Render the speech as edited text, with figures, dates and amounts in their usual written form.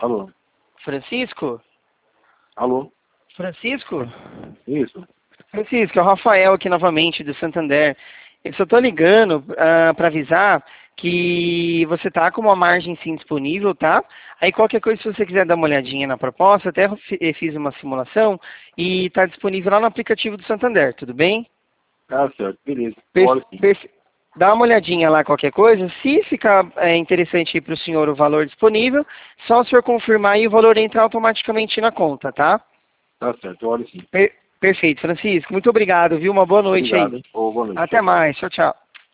Alô? Francisco? Alô? Francisco? Isso. Francisco, é o Rafael aqui novamente do Santander. Eu só estou ligando para avisar que você tá com uma margem sim disponível, tá? Aí qualquer coisa, se você quiser dar uma olhadinha na proposta, até eu fiz uma simulação e está disponível lá no aplicativo do Santander, tudo bem? Tá certo, beleza. Per- Olha sim. per- Dá uma olhadinha lá qualquer coisa. Se ficar interessante para o senhor o valor disponível, só o senhor confirmar e o valor entra automaticamente na conta, tá? Tá certo, olha sim. Perfeito, Francisco. Muito obrigado, viu? Uma boa noite Obrigado, aí. hein? Ô, boa noite. Até mais. Tchau, tchau.